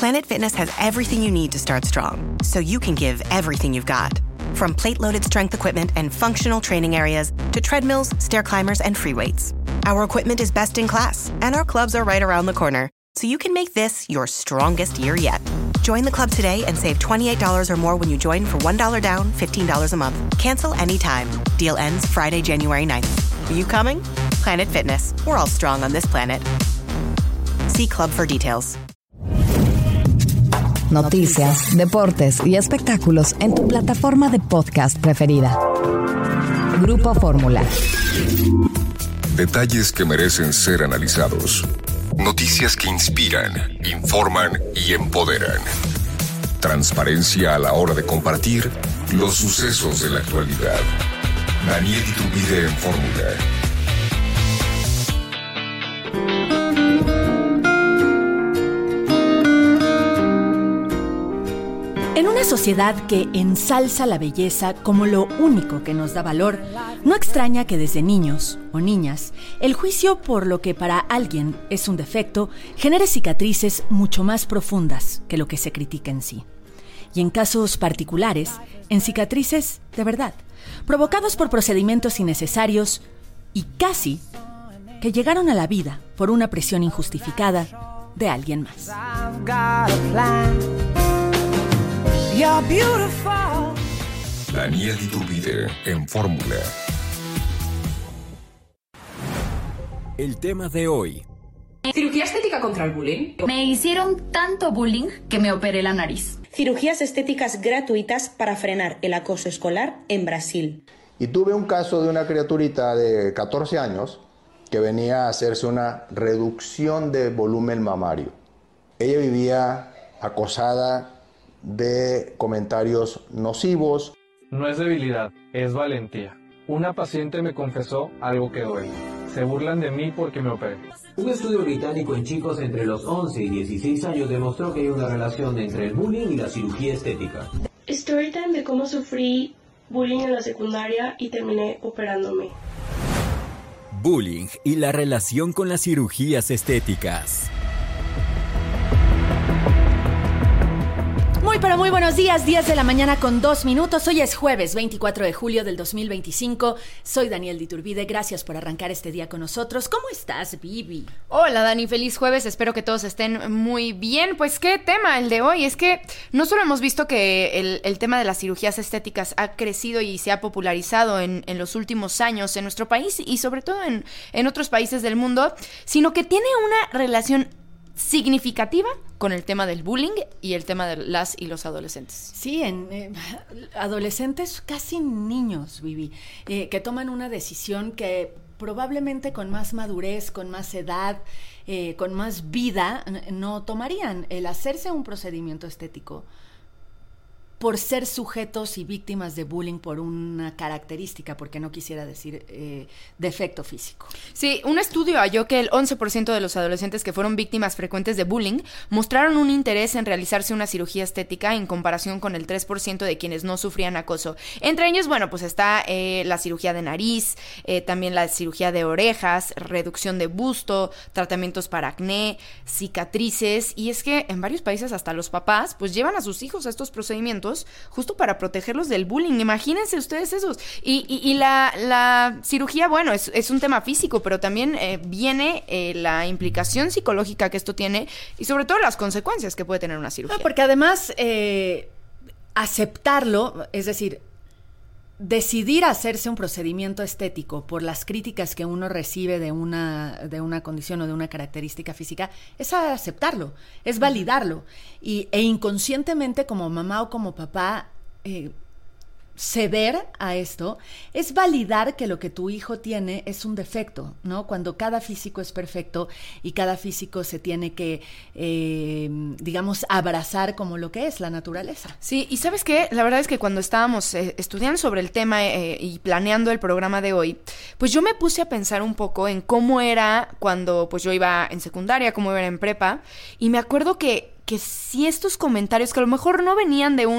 Planet Fitness has everything you need to start strong, so you can give everything you've got. From plate-loaded strength equipment and functional training areas to treadmills, stair climbers, and free weights. Our equipment is best in class, and our clubs are right around the corner, so you can make this your strongest year yet. Join the club today and save $28 or more when you join for $1 down, $15 a month. Cancel anytime. Deal ends Friday, January 9th. Are you coming? Planet Fitness. We're all strong on this planet. See Club for details. Noticias, deportes y espectáculos en tu plataforma de podcast preferida. Grupo Fórmula. Detalles que merecen ser analizados. Noticias que inspiran, informan y empoderan. Transparencia a la hora de compartir los sucesos de la actualidad. Daniel Iturbide en Fórmula. En una sociedad que ensalza la belleza como lo único que nos da valor, no extraña que desde niños o niñas el juicio por lo que para alguien es un defecto genere cicatrices mucho más profundas que lo que se critica en sí. Y en casos particulares, en cicatrices de verdad, provocados por procedimientos innecesarios y casi que llegaron a la vida por una presión injustificada de alguien más. Daniel Iturbide en Fórmula. El tema de hoy. ¿Cirugía estética contra el bullying? Me hicieron tanto bullying que me operé la nariz. Cirugías estéticas gratuitas para frenar el acoso escolar en Brasil. Y tuve un caso de una criaturita de 14 años que venía a hacerse una reducción de volumen mamario. Ella vivía acosada de comentarios nocivos. No es debilidad, es valentía. Una paciente me confesó algo que duele. Se burlan de mí porque me operé. Un estudio británico en chicos entre los 11 y 16 años demostró que hay una relación entre el bullying y la cirugía estética. Storytime de cómo sufrí bullying en la secundaria y terminé operándome. Bullying y la relación con las cirugías estéticas. Pero muy buenos días, 10 de la mañana con 2 minutos. Hoy es jueves 24 de julio del 2025. Soy Daniel Iturbide, gracias por arrancar este día con nosotros. ¿Cómo estás, Vivi? Hola, Dani, feliz jueves, espero que todos estén muy bien. Pues qué tema el de hoy, es que no solo hemos visto que el tema de las cirugías estéticas ha crecido y se ha popularizado en los últimos años en nuestro país y sobre todo en otros países del mundo, sino que tiene una relación significativa con el tema del bullying y el tema de las y los adolescentes. Sí, en adolescentes, casi niños, Vivi, que toman una decisión que probablemente con más madurez, con más edad, con más vida, no tomarían. El hacerse un procedimiento estético por ser sujetos y víctimas de bullying por una característica, porque no quisiera decir defecto físico. Sí, un estudio halló que el 11% de los adolescentes que fueron víctimas frecuentes de bullying mostraron un interés en realizarse una cirugía estética en comparación con el 3% de quienes no sufrían acoso. Entre ellos, bueno, pues está la cirugía de nariz, también la cirugía de orejas, reducción de busto, tratamientos para acné, cicatrices, y es que en varios países hasta los papás pues llevan a sus hijos a estos procedimientos justo para protegerlos del bullying. Imagínense ustedes esos. Y la cirugía, bueno, es un tema físico, pero también viene la implicación psicológica que esto tiene y sobre todo las consecuencias que puede tener una cirugía. No, porque además aceptarlo, es decir, decidir hacerse un procedimiento estético por las críticas que uno recibe de una condición o de una característica física, es aceptarlo, es validarlo. E inconscientemente, como mamá o como papá, ceder a esto es validar que lo que tu hijo tiene es un defecto, ¿no? Cuando cada físico es perfecto y cada físico se tiene que, digamos, abrazar como lo que es la naturaleza. Sí, y ¿sabes qué? La verdad es que cuando estábamos estudiando sobre el tema y planeando el programa de hoy, pues yo me puse a pensar un poco en cómo era cuando pues yo iba en secundaria, cómo era en prepa, y me acuerdo que que sí estos comentarios, que a lo mejor no venían de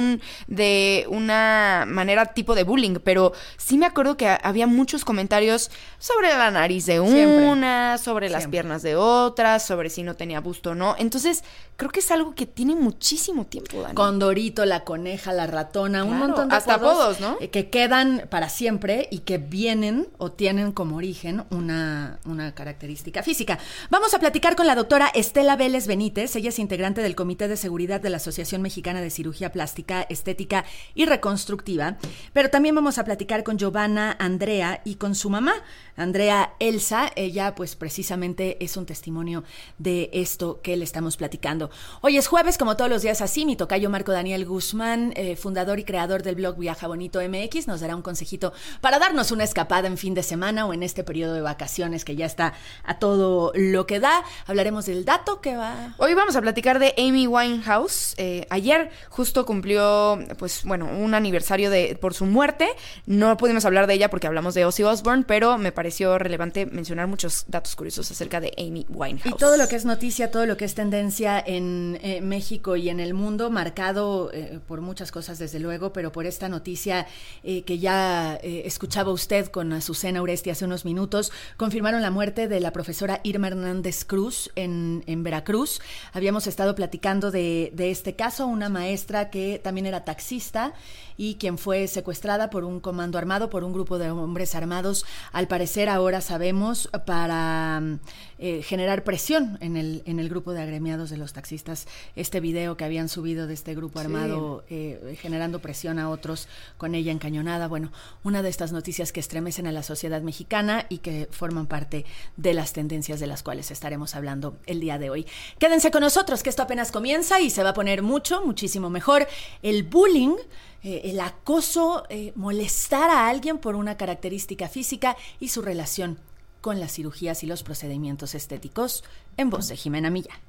una manera tipo de bullying, pero sí me acuerdo que había muchos comentarios sobre la nariz de una, sobre las piernas de otra, sobre si no tenía busto o no. Entonces, creo que es algo que tiene muchísimo tiempo, Dani. Condorito, la coneja, la ratona, claro, un montón de hasta apodos, ¿no? Que quedan para siempre y que vienen o tienen como origen una característica física. Vamos a platicar con la doctora Estela Vélez Benítez. Ella es integrante del Comité de Seguridad de la Asociación Mexicana de Cirugía Plástica, Estética y Reconstructiva. Pero también vamos a platicar con Giovanna Andrea y con su mamá, Andrea Elsa. Ella, pues, precisamente es un testimonio de esto que le estamos platicando. Hoy es jueves, como todos los días así, mi tocayo Marco Daniel Guzmán, fundador y creador del blog Viaja Bonito MX, nos dará un consejito para darnos una escapada en fin de semana o en este periodo de vacaciones que ya está a todo lo que da. Hablaremos del dato que va... Hoy vamos a platicar de Amy Winehouse. Ayer justo cumplió, pues bueno, un aniversario por su muerte. No pudimos hablar de ella porque hablamos de Ozzy Osbourne, pero me pareció relevante mencionar muchos datos curiosos acerca de Amy Winehouse. Y todo lo que es noticia, todo lo que es tendencia en México y en el mundo, marcado por muchas cosas desde luego, pero por esta noticia que ya escuchaba usted con Azucena Uresti hace unos minutos. Confirmaron la muerte de la profesora Irma Hernández Cruz en Veracruz. Habíamos estado platicando de este caso, una maestra que también era taxista y quien fue secuestrada por un comando armado, por un grupo de hombres armados, al parecer ahora sabemos, para generar presión en el grupo de agremiados de los taxistas. Este video que habían subido de este grupo armado, generando presión a otros con ella encañonada. Bueno, una de estas noticias que estremecen a la sociedad mexicana y que forman parte de las tendencias de las cuales estaremos hablando el día de hoy. Quédense con nosotros, que esto apenas comienza y se va a poner muchísimo mejor. El bullying, el acoso, molestar a alguien por una característica física y su relación con las cirugías y los procedimientos estéticos, en voz de Jimena Millán.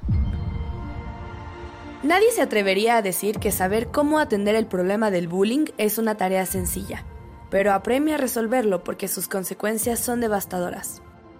Nadie se atrevería a decir que saber cómo atender el problema del bullying es una tarea sencilla, pero apremia a resolverlo porque sus consecuencias son devastadoras.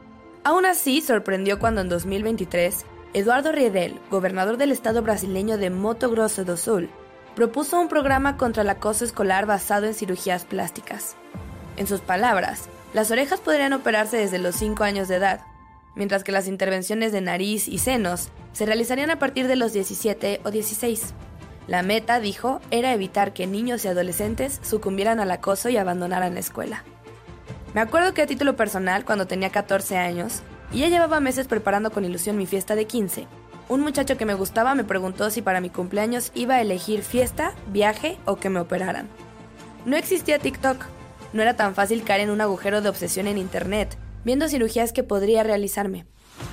Aún así, sorprendió cuando en 2023, Eduardo Riedel, gobernador del estado brasileño de Mato Grosso do Sul, propuso un programa contra el acoso escolar basado en cirugías plásticas. En sus palabras, las orejas podrían operarse desde los 5 años de edad, mientras que las intervenciones de nariz y senos se realizarían a partir de los 17 o 16. La meta, dijo, era evitar que niños y adolescentes sucumbieran al acoso y abandonaran la escuela. Me acuerdo que a título personal, cuando tenía 14 años, y ya llevaba meses preparando con ilusión mi fiesta de 15, un muchacho que me gustaba me preguntó si para mi cumpleaños iba a elegir fiesta, viaje o que me operaran. No existía TikTok. No era tan fácil caer en un agujero de obsesión en internet, viendo cirugías que podría realizarme.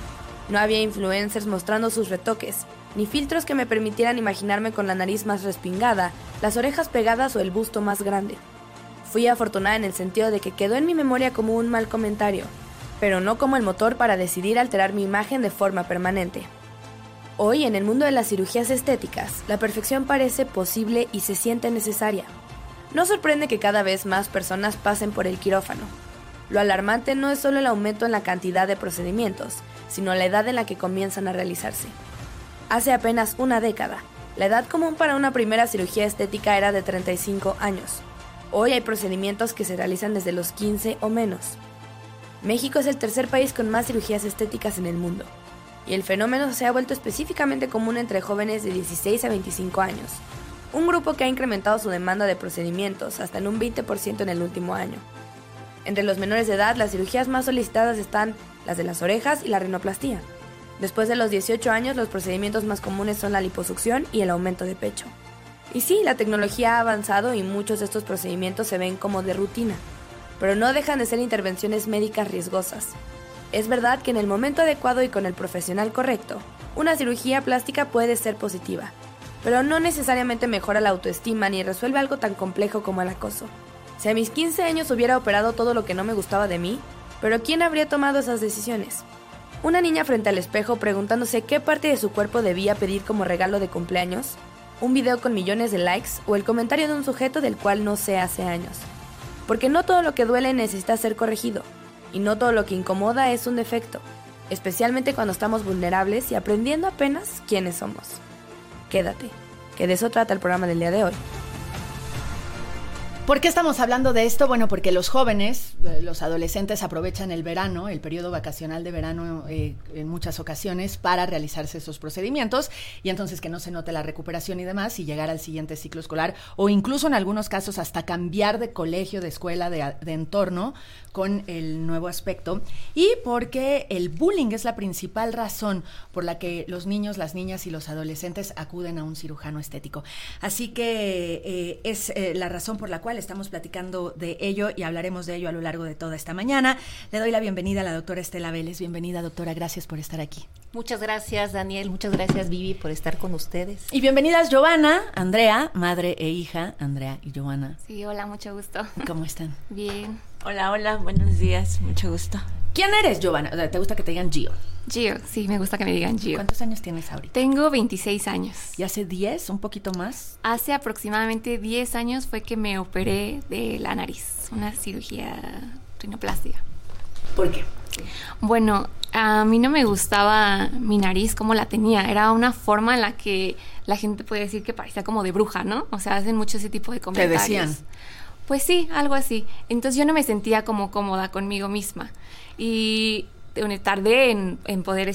No había influencers mostrando sus retoques, ni filtros que me permitieran imaginarme con la nariz más respingada, las orejas pegadas o el busto más grande. Fui afortunada en el sentido de que quedó en mi memoria como un mal comentario, pero no como el motor para decidir alterar mi imagen de forma permanente. Hoy, en el mundo de las cirugías estéticas, la perfección parece posible y se siente necesaria. No sorprende que cada vez más personas pasen por el quirófano. Lo alarmante no es solo el aumento en la cantidad de procedimientos, sino la edad en la que comienzan a realizarse. Hace apenas una década, la edad común para una primera cirugía estética era de 35 años. Hoy hay procedimientos que se realizan desde los 15 o menos. México es el tercer país con más cirugías estéticas en el mundo, y el fenómeno se ha vuelto específicamente común entre jóvenes de 16 a 25 años, un grupo que ha incrementado su demanda de procedimientos hasta en un 20% en el último año. Entre los menores de edad, las cirugías más solicitadas están las de las orejas y la rinoplastía. Después de los 18 años, los procedimientos más comunes son la liposucción y el aumento de pecho. Y sí, la tecnología ha avanzado y muchos de estos procedimientos se ven como de rutina, pero no dejan de ser intervenciones médicas riesgosas. Es verdad que en el momento adecuado y con el profesional correcto, una cirugía plástica puede ser positiva, pero no necesariamente mejora la autoestima ni resuelve algo tan complejo como el acoso. Si a mis 15 años hubiera operado todo lo que no me gustaba de mí, ¿pero quién habría tomado esas decisiones? Una niña frente al espejo preguntándose qué parte de su cuerpo debía pedir como regalo de cumpleaños, un video con millones de likes o el comentario de un sujeto del cual no sé hace años. Porque no todo lo que duele necesita ser corregido, y no todo lo que incomoda es un defecto, especialmente cuando estamos vulnerables y aprendiendo apenas quiénes somos. quédate, que de eso trata el programa del día de hoy. ¿Por qué estamos hablando de esto? Bueno, porque los jóvenes, los adolescentes aprovechan el verano, el periodo vacacional de verano en muchas ocasiones para realizarse esos procedimientos y entonces que no se note la recuperación y demás y llegar al siguiente ciclo escolar o incluso en algunos casos hasta cambiar de colegio, de escuela, de entorno con el nuevo aspecto y porque el bullying es la principal razón por la que los niños, las niñas y los adolescentes acuden a un cirujano estético. Así que es la razón por la cual estamos platicando de ello y hablaremos de ello a lo largo de toda esta mañana. Le doy la bienvenida a la doctora Estela Vélez. Bienvenida, doctora, gracias por estar aquí. Muchas gracias, Daniel, muchas gracias, Vivi, por estar con ustedes. Y bienvenidas Giovanna, Andrea, madre e hija, Andrea y Giovanna. Sí, hola, mucho gusto. ¿Cómo están? Bien. Hola, buenos días, mucho gusto. ¿Quién eres, Giovanna? O sea, ¿te gusta que te digan Gio? Gio, sí, me gusta que me digan Gio. ¿Cuántos años tienes ahorita? Tengo 26 años. ¿Y hace 10, un poquito más? Hace aproximadamente 10 años fue que me operé de la nariz, una cirugía rinoplastia. ¿Por qué? Bueno, a mí no me gustaba mi nariz como la tenía. Era una forma en la que la gente puede decir que parecía como de bruja, ¿no? O sea, hacen mucho ese tipo de comentarios. ¿Te decían? Pues sí, algo así. Entonces yo no me sentía como cómoda conmigo misma. Y tardé en poder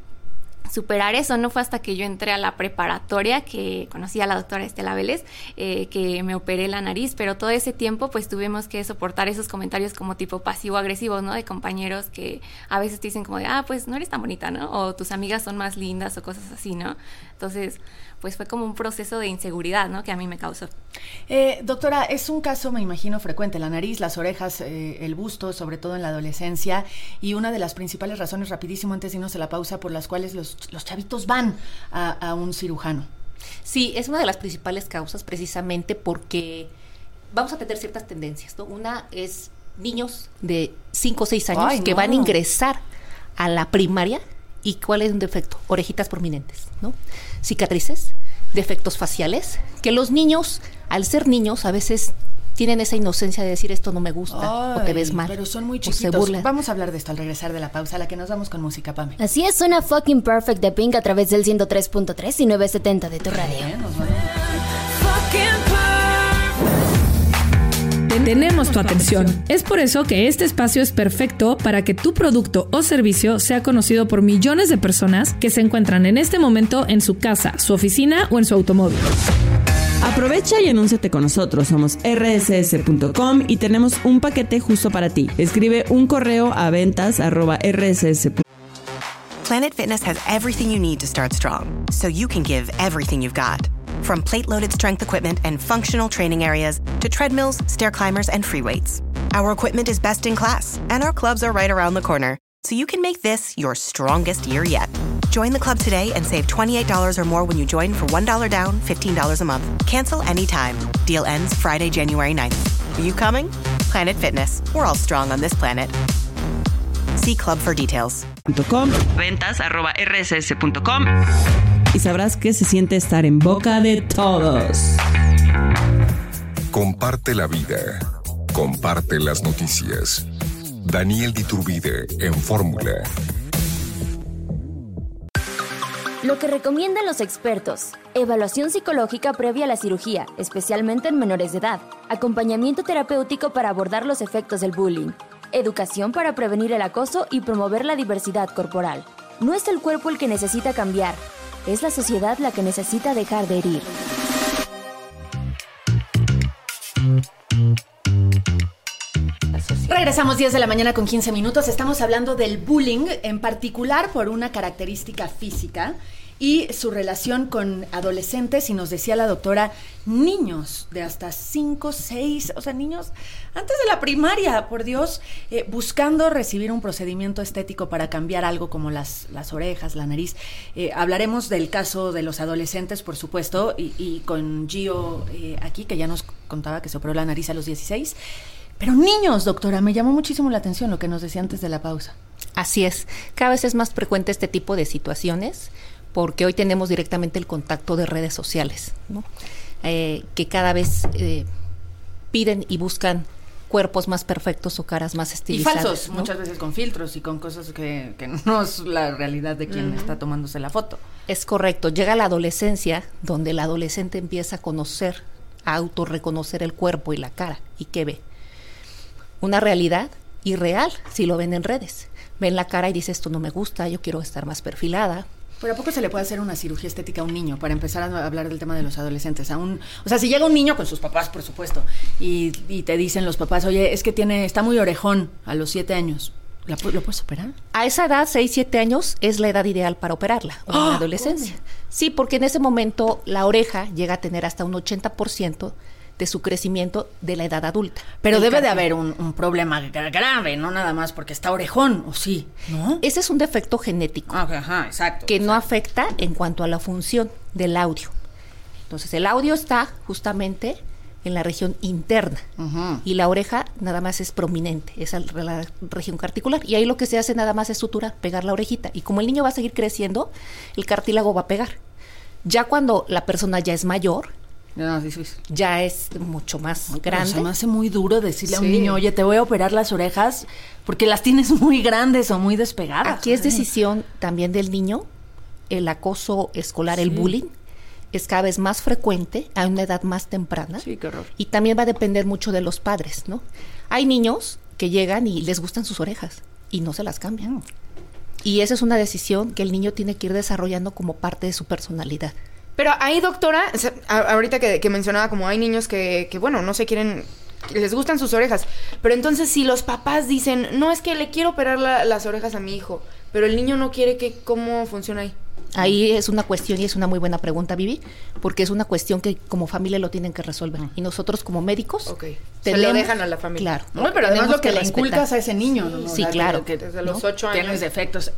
superar eso. No fue hasta que yo entré a la preparatoria que conocí a la doctora Estela Vélez, que me operé la nariz, pero todo ese tiempo pues tuvimos que soportar esos comentarios como tipo pasivo-agresivos, ¿no? De compañeros que a veces te dicen como de, pues no eres tan bonita, ¿no? O tus amigas son más lindas o cosas así, ¿no? Entonces, pues fue como un proceso de inseguridad, ¿no? Que a mí me causó. Doctora, es un caso, me imagino, frecuente, la nariz, las orejas, el busto, sobre todo en la adolescencia, y una de las principales razones, rapidísimo, antes de irnos a la pausa, por las cuales los chavitos van a un cirujano. Sí, es una de las principales causas, precisamente porque vamos a tener ciertas tendencias, ¿no? Una es niños de 5 o 6 años que van a ingresar a la primaria. ¿Y cuál es un defecto? Orejitas prominentes, ¿no? Cicatrices, defectos faciales, que los niños, al ser niños, a veces tienen esa inocencia de decir esto no me gusta, o te ves mal. Pero son muy chiquitos. Vamos a hablar de esto al regresar de la pausa, a la que nos vamos con música, Pame. Así es, suena Fucking Perfect de Pink a través del 103.3 y 970 de tu radio. Tenemos tu atención. Es por eso que este espacio es perfecto para que tu producto o servicio sea conocido por millones de personas que se encuentran en este momento en su casa, su oficina o en su automóvil. Aprovecha y anúnciate con nosotros. Somos rss.com y tenemos un paquete justo para ti. Escribe un correo a ventas@rss.com. Planet Fitness has everything you need to start strong, so you can give everything you've got. From plate-loaded strength equipment and functional training areas to treadmills, stair climbers, and free weights. Our equipment is best in class, and our clubs are right around the corner, so you can make this your strongest year yet. Join the club today and save $28 or more when you join for $1 down, $15 a month. Cancel anytime. Deal ends Friday, January 9th. Are you coming? Planet Fitness. We're all strong on this planet. See club for details. Ventas@rss.com y sabrás que se siente estar en boca de todos. Comparte la vida. Comparte las noticias. Daniel Diturbide en Fórmula. Lo que recomiendan los expertos: evaluación psicológica previa a la cirugía, especialmente en menores de edad, acompañamiento terapéutico para abordar los efectos del bullying, educación para prevenir el acoso y promover la diversidad corporal. No es el cuerpo el que necesita cambiar, es la sociedad la que necesita dejar de herir. Regresamos 10 de la mañana con 15 minutos. Estamos hablando del bullying, en particular por una característica física y su relación con adolescentes, y nos decía la doctora, niños de hasta 5, 6, o sea, niños antes de la primaria, por Dios, buscando recibir un procedimiento estético para cambiar algo como las orejas, la nariz. Hablaremos del caso de los adolescentes, por supuesto, y con Gio aquí, que ya nos contaba que se operó la nariz a los 16. Pero niños, doctora, me llamó muchísimo la atención lo que nos decía antes de la pausa. Así es, cada vez es más frecuente este tipo de situaciones, porque hoy tenemos directamente el contacto de redes sociales, ¿no? Que cada vez piden y buscan cuerpos más perfectos o caras más estilizadas. Y falsos, ¿no? muchas veces con filtros y con cosas que no es la realidad de quien está tomándose la foto. Es correcto. Llega la adolescencia, donde el adolescente empieza a conocer, a autorreconocer el cuerpo y la cara. ¿Y qué ve? Una realidad irreal, si lo ven en redes. Ven la cara y dice, esto no me gusta, yo quiero estar más perfilada. ¿Pero a poco se le puede hacer una cirugía estética a un niño? Para empezar a hablar del tema de los adolescentes. O sea, si llega un niño con sus papás, por supuesto, y te dicen los papás, oye, es que está muy orejón a los 7 años. ¿Lo puedes operar? A esa edad, 6, 7 años, es la edad ideal para operarla, o en la adolescencia. Sí, porque en ese momento la oreja llega a tener hasta un 80% de su crecimiento de la edad adulta. Pero debe de haber un problema grave, no nada más porque está orejón, ¿o sí? ¿No? Ese es un defecto genético. Ajá, exacto. Que no afecta en cuanto a la función del audio. Entonces, el audio está justamente en la región interna, y la oreja nada más es prominente, es la región carticular, y ahí lo que se hace nada más es suturar, pegar la orejita, y como el niño va a seguir creciendo, el cartílago va a pegar. Ya cuando la persona ya es mayor, ya es mucho más grande. Se me hace muy duro decirle a un niño, oye, te voy a operar las orejas porque las tienes muy grandes o muy despegadas. Aquí es decisión también del niño. El acoso escolar, el bullying, es cada vez más frecuente a una edad más temprana. Sí, qué horror. Y también va a depender mucho de los padres, ¿no? Hay niños que llegan y les gustan sus orejas y no se las cambian. Y esa es una decisión que el niño tiene que ir desarrollando como parte de su personalidad. Pero ahí, doctora, ahorita que mencionaba como hay niños que bueno, no se quieren, les gustan sus orejas, pero entonces si los papás dicen, no, es que le quiero operar las orejas a mi hijo, pero el niño no quiere, ¿cómo funciona ahí? Ahí es una cuestión y es una muy buena pregunta, Vivi, porque es una cuestión que como familia lo tienen que resolver. Y nosotros como médicos se lo dejan a la familia. Claro. No, pero además lo que le inculcas a ese niño. Sí, claro. Que desde los 8 años. Tienes defectos.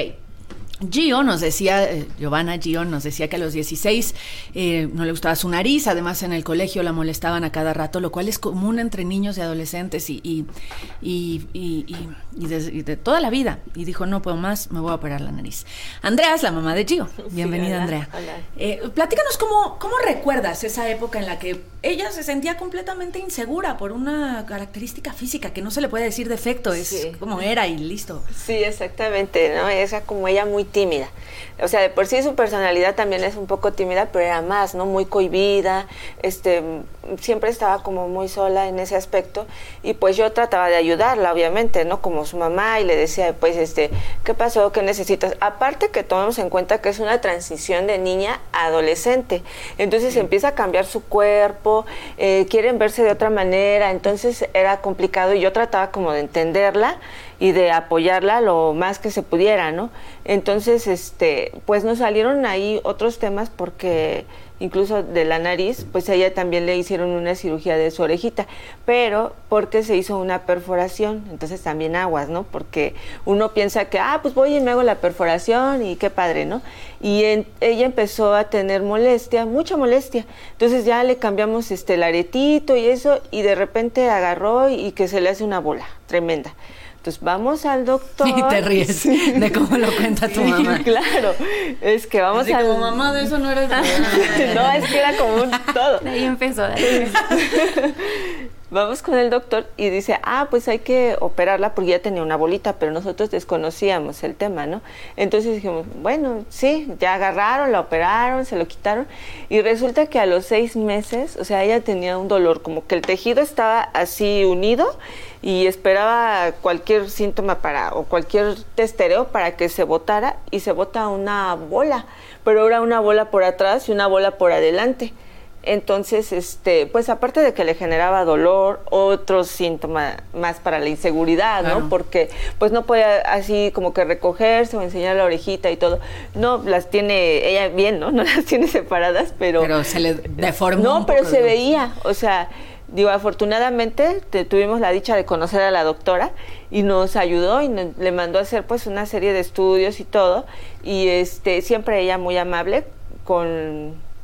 Gio nos decía, Giovanna Gio nos decía que a los 16 no le gustaba su nariz, además en el colegio la molestaban a cada rato, lo cual es común entre niños y adolescentes y de toda la vida. Y dijo, no puedo más, me voy a operar la nariz. Andrea es la mamá de Gio. Bienvenida, Andrea. Hola. Platícanos cómo recuerdas esa época en la que ella se sentía completamente insegura por una característica física que no se le puede decir defecto, es como era y listo. Sí, exactamente, ¿no? Esa como ella muy tímida. O sea, de por sí su personalidad también es un poco tímida, pero era más, ¿no? Muy cohibida, siempre estaba como muy sola en ese aspecto, y pues yo trataba de ayudarla, obviamente, ¿no? Como su mamá, y le decía, pues, ¿qué pasó? ¿Qué necesitas? Aparte que tomemos en cuenta que es una transición de niña a adolescente, entonces empieza a cambiar su cuerpo, quieren verse de otra manera, entonces era complicado, y yo trataba como de entenderla y de apoyarla lo más que se pudiera, ¿no? Entonces, pues nos salieron ahí otros temas porque incluso de la nariz, pues a ella también le hicieron una cirugía de su orejita, pero porque se hizo una perforación, entonces también aguas, ¿no? Porque uno piensa que, pues voy y me hago la perforación y qué padre, ¿no? Y ella empezó a tener molestia, mucha molestia, entonces ya le cambiamos el aretito y eso, y de repente agarró y que se le hace una bola tremenda. Entonces vamos al doctor. Y te ríes de cómo lo cuenta tu mamá. Claro, es que vamos al... como mamá de eso no eres... No, es que era como un todo. De ahí empezó. Vamos con el doctor y dice, pues hay que operarla porque ya tenía una bolita, pero nosotros desconocíamos el tema, ¿no? Entonces dijimos, bueno, sí, ya agarraron, la operaron, se lo quitaron, y resulta que a los 6 meses, o sea, ella tenía un dolor, como que el tejido estaba así unido, y esperaba cualquier síntoma o cualquier testereo para que se botara, y se bota una bola, pero era una bola por atrás y una bola por adelante. Entonces, pues aparte de que le generaba dolor, otro síntoma más para la inseguridad, ¿no? Claro. Porque pues no podía así como que recogerse o enseñar la orejita y todo. No, las tiene ella bien, ¿no? No las tiene separadas, pero se le deformó. No, pero se veía, o sea, digo, afortunadamente tuvimos la dicha de conocer a la doctora y nos ayudó y le mandó a hacer pues una serie de estudios y todo, y siempre ella muy amable con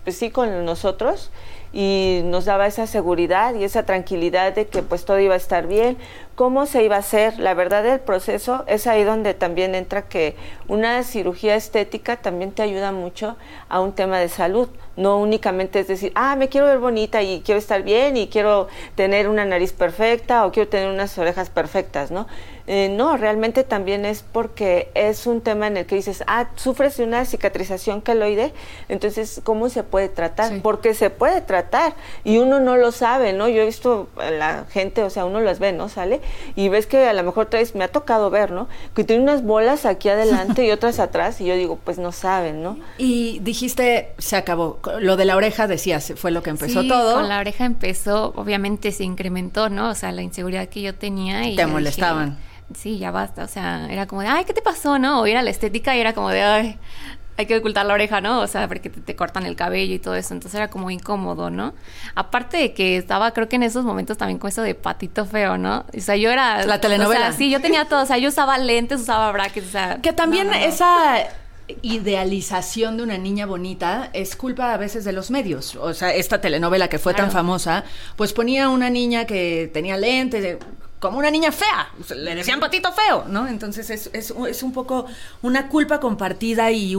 pues sí, con nosotros, y nos daba esa seguridad y esa tranquilidad de que pues todo iba a estar bien. ¿Cómo se iba a hacer? La verdad del proceso es ahí donde también entra que una cirugía estética también te ayuda mucho a un tema de salud. No únicamente es decir, me quiero ver bonita y quiero estar bien y quiero tener una nariz perfecta o quiero tener unas orejas perfectas, ¿no? No, realmente también es porque es un tema en el que dices, sufres de una cicatrización queloide, entonces, ¿cómo se puede tratar? Sí. Porque se puede tratar y uno no lo sabe, ¿no? Yo he visto a la gente, o sea, uno las ve, ¿no? Sale y ves que a lo mejor me ha tocado ver, ¿no? Que tiene unas bolas aquí adelante y otras atrás y yo digo, pues no saben, ¿no? Y dijiste, se acabó. Lo de la oreja, decías, fue lo que empezó todo. Con la oreja empezó, obviamente se incrementó, ¿no? O sea, la inseguridad que yo tenía. Y te molestaban. Sí, ya basta, o sea, era como de, ¿qué te pasó, no? O ir a la estética y era como de, hay que ocultar la oreja, ¿no? O sea, porque te cortan el cabello y todo eso, entonces era como incómodo, ¿no? Aparte de que estaba, creo que en esos momentos también con eso de patito feo, ¿no? O sea, yo era... La telenovela. O sea, sí, yo tenía todo, o sea, yo usaba lentes, usaba brackets, o sea... Que también esa idealización de una niña bonita es culpa a veces de los medios. O sea, esta telenovela que fue tan famosa, pues ponía una niña que tenía lentes... como una niña fea, le decían patito feo, ¿no? Entonces es un poco una culpa compartida y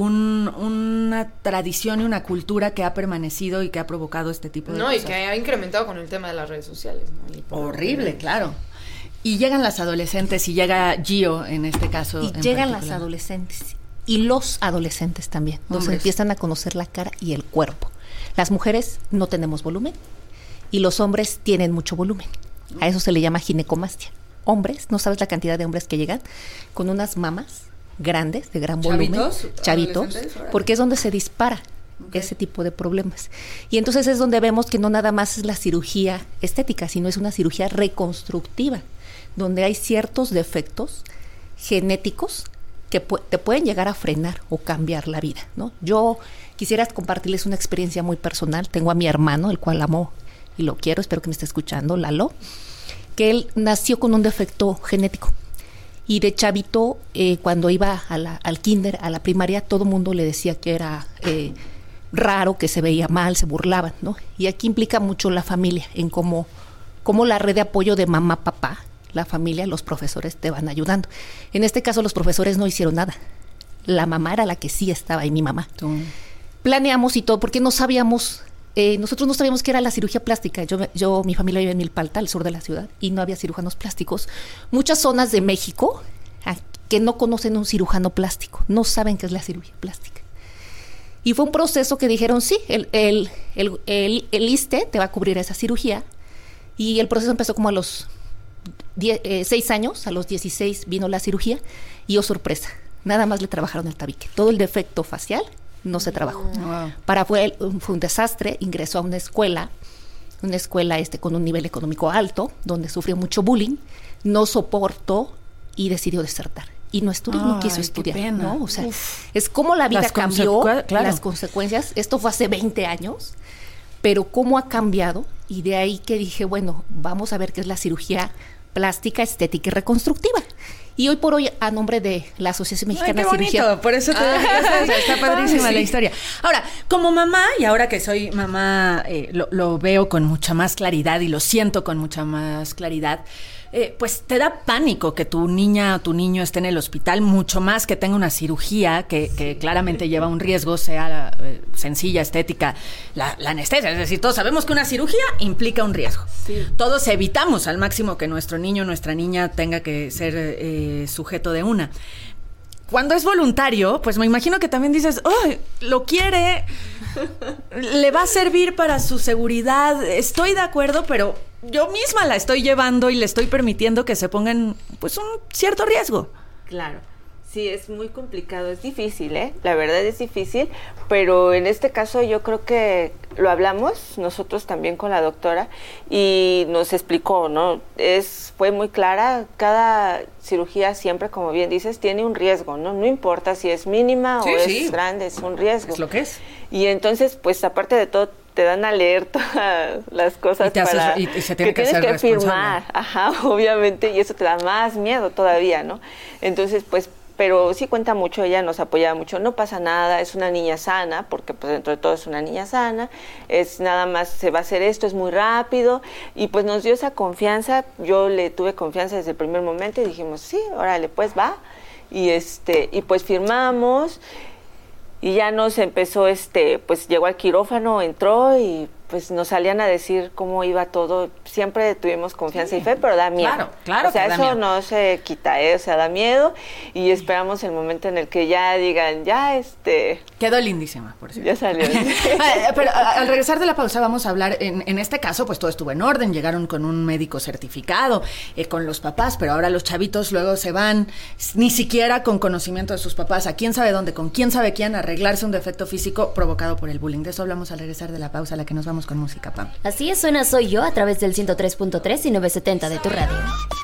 una tradición y una cultura que ha permanecido y que ha provocado este tipo de cosas. Y que ha incrementado con el tema de las redes sociales, ¿no? Horrible, claro. Y llegan las adolescentes y llega Gio en este caso. Y llegan las adolescentes y los adolescentes también, donde empiezan a conocer la cara y el cuerpo. Las mujeres no tenemos volumen y los hombres tienen mucho volumen. A eso se le llama ginecomastia. Hombres, no sabes la cantidad de hombres que llegan con unas mamas grandes, de gran volumen. Chavitos, porque es donde se dispara ese tipo de problemas. Y entonces es donde vemos que no nada más es la cirugía estética, sino es una cirugía reconstructiva, donde hay ciertos defectos genéticos que te pueden llegar a frenar o cambiar la vida, ¿no? Yo quisiera compartirles una experiencia muy personal. Tengo a mi hermano, el cual amo y lo quiero, espero que me esté escuchando, Lalo, que él nació con un defecto genético. Y de chavito, cuando iba al kinder, a la primaria, todo el mundo le decía que era raro, que se veía mal, se burlaban, ¿no? Y aquí implica mucho la familia, en cómo la red de apoyo de mamá, papá, la familia, los profesores te van ayudando. En este caso, los profesores no hicieron nada. La mamá era la que sí estaba ahí, mi mamá. Planeamos y todo, porque no sabíamos... nosotros no sabíamos qué era la cirugía plástica. Mi familia vive en Milpalta, al sur de la ciudad, y no había cirujanos plásticos. Muchas zonas de México que no conocen un cirujano plástico, no saben qué es la cirugía plástica. Y fue un proceso que dijeron, sí, el ISSSTE te va a cubrir esa cirugía. Y el proceso empezó como a los 6 años, a los 16 vino la cirugía, y sorpresa, nada más le trabajaron el tabique. Todo el defecto facial no se trabajó. Wow. Fue un desastre. Ingresó a una escuela con un nivel económico alto, donde sufrió mucho bullying, no soportó y decidió desertar. Y no estudió, no quiso estudiar, ¿no? O sea, es como la vida cambió, las consecuencias. Esto fue hace 20 años, pero cómo ha cambiado. Y de ahí que dije, bueno, vamos a ver qué es la cirugía plástica, estética y reconstructiva. Y hoy por hoy, a nombre de la Asociación Mexicana de Cirugía... Por eso te está padrísima la historia. Ahora, como mamá, y ahora que soy mamá, lo veo con mucha más claridad y lo siento con mucha más claridad, pues te da pánico que tu niña o tu niño esté en el hospital, mucho más que tenga una cirugía que claramente lleva un riesgo, sea sencilla, estética, la anestesia. Es decir, todos sabemos que una cirugía implica un riesgo. Sí. Todos evitamos al máximo que nuestro niño o nuestra niña tenga que ser sujeto de una. Cuando es voluntario, pues me imagino que también dices, ¡oh, lo quiere! Le va a servir para su seguridad. Estoy de acuerdo, pero yo misma la estoy llevando y le estoy permitiendo que se ponga en, pues, un cierto riesgo. Claro. Sí, es muy complicado, es difícil, la verdad es difícil, pero en este caso yo creo que lo hablamos nosotros también con la doctora y nos explicó, ¿no? Fue muy clara, cada cirugía siempre, como bien dices, tiene un riesgo, ¿no? No importa si es mínima o es grande, es un riesgo. Es lo que es. Y entonces, pues aparte de todo, te dan a leer todas las cosas y se tiene que tienes que firmar, obviamente, y eso te da más miedo todavía, ¿no? Entonces, pues pero sí cuenta mucho, ella nos apoyaba mucho, no pasa nada, es una niña sana, porque pues dentro de todo es una niña sana, es nada más se va a hacer esto, es muy rápido, y pues nos dio esa confianza, yo le tuve confianza desde el primer momento y dijimos, sí, órale, pues va, y pues firmamos, y ya nos empezó, pues llegó al quirófano, entró y pues nos salían a decir cómo iba todo. Siempre tuvimos confianza y fe, pero da miedo. Claro. O sea, que eso da miedo. no se quita, o sea, da miedo y esperamos el momento en el que ya digan, ya Quedó lindísima, por cierto. Ya salió. Pero al regresar de la pausa vamos a hablar, en este caso, pues todo estuvo en orden, llegaron con un médico certificado, con los papás, pero ahora los chavitos luego se van, ni siquiera con conocimiento de sus papás, a quién sabe dónde, con quién sabe quién, arreglarse un defecto físico provocado por el bullying. De eso hablamos al regresar de la pausa, a la que nos vamos con música, Pam. Así es, suena Soy Yo a través del 103.3 y 970 de tu radio.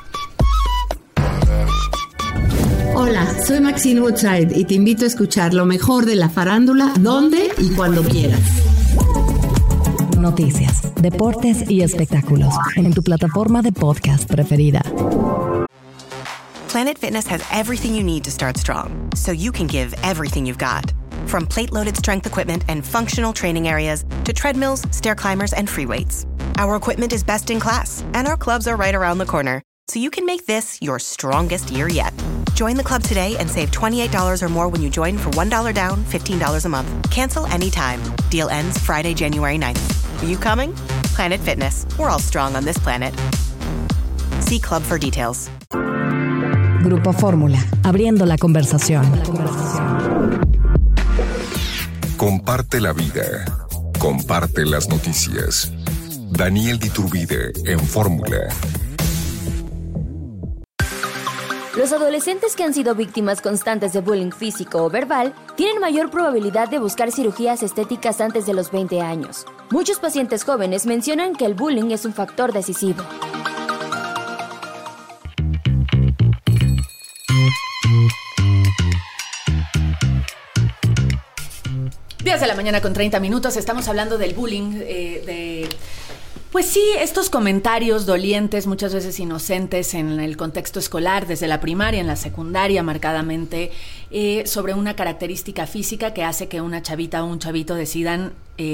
Hola, soy Maxine Woodside y te invito a escuchar lo mejor de la farándula, donde y cuando quieras. Noticias, deportes y espectáculos en tu plataforma de podcast preferida. Planet Fitness has everything you need to start strong, so you can give everything you've got. From plate-loaded strength equipment and functional training areas to treadmills, stair climbers, and free weights. Our equipment is best in class, and our clubs are right around the corner, so you can make this your strongest year yet. Join the club today and save $28 or more when you join for $1 down, $15 a month. Cancel anytime. Deal ends Friday, January 9th. Are you coming? Planet Fitness. We're all strong on this planet. See club for details. Grupo Fórmula, abriendo la conversación. Comparte la vida. Comparte las noticias. Daniel Diturbide en Fórmula. Los adolescentes que han sido víctimas constantes de bullying físico o verbal tienen mayor probabilidad de buscar cirugías estéticas antes de los 20 años. Muchos pacientes jóvenes mencionan que el bullying es un factor decisivo. Días de la mañana con 30 minutos, estamos hablando del bullying, pues sí, estos comentarios dolientes, muchas veces inocentes en el contexto escolar, desde la primaria, en la secundaria marcadamente, sobre una característica física que hace que una chavita o un chavito decidan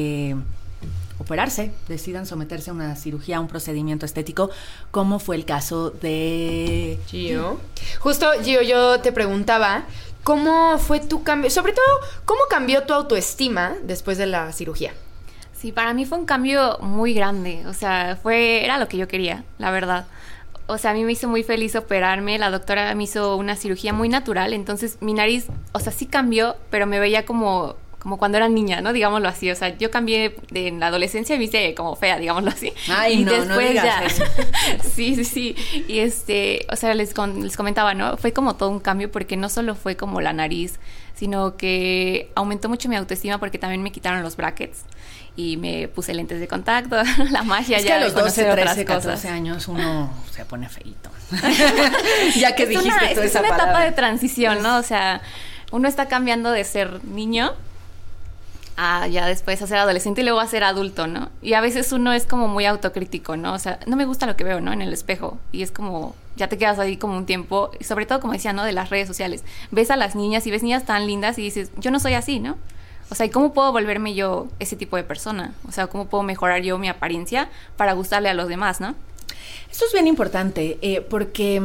operarse, decidan someterse a una cirugía, a un procedimiento estético, como fue el caso de Gio. Justo, Gio, yo te preguntaba, ¿cómo fue tu cambio? Sobre todo, ¿cómo cambió tu autoestima después de la cirugía? Sí, para mí fue un cambio muy grande, o sea, era lo que yo quería, la verdad. O sea, a mí me hizo muy feliz operarme, la doctora me hizo una cirugía muy natural, entonces mi nariz, o sea, sí cambió, pero me veía como cuando era niña, ¿no? Digámoslo así, o sea, yo cambié en la adolescencia y me hice como fea, digámoslo así. Ay, y no, después no digas ya. eso. Sí, y o sea, les comentaba, ¿no? Fue como todo un cambio porque no solo fue como la nariz, sino que aumentó mucho mi autoestima porque también me quitaron los brackets y me puse lentes de contacto, la magia es ya que a los 12, 13, 14 cosas. años uno se pone feíto. Ya que dijiste toda esa palabra. Es una etapa de transición, ¿no? O sea, uno está cambiando de ser niño a ya después a ser adolescente y luego a ser adulto, ¿no? Y a veces uno es como muy autocrítico, ¿no? O sea, no me gusta lo que veo, ¿no? En el espejo. Y es como, ya te quedas ahí como un tiempo. Y sobre todo, como decía, ¿no? De las redes sociales. Ves a las niñas y ves niñas tan lindas y dices, yo no soy así, ¿no? O sea, ¿y cómo puedo volverme yo ese tipo de persona? O sea, ¿cómo puedo mejorar yo mi apariencia para gustarle a los demás, ¿no? Esto es bien importante, porque